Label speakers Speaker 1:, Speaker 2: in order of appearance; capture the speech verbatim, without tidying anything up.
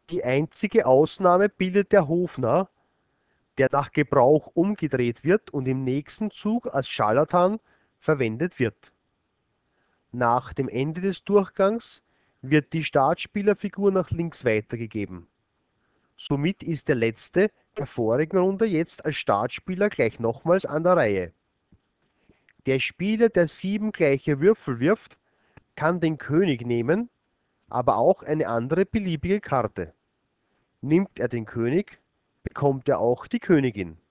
Speaker 1: Die einzige Ausnahme bildet der Hofnarr, der nach Gebrauch umgedreht wird und im nächsten Zug als Scharlatan verwendet wird. Nach dem Ende des Durchgangs wird die Startspielerfigur nach links weitergegeben. Somit ist der Letzte der vorigen Runde jetzt als Startspieler gleich nochmals an der Reihe. Der Spieler, der sieben gleiche Würfel wirft, kann den König nehmen, aber auch eine andere beliebige Karte. Nimmt er den König, bekommt er auch die Königin.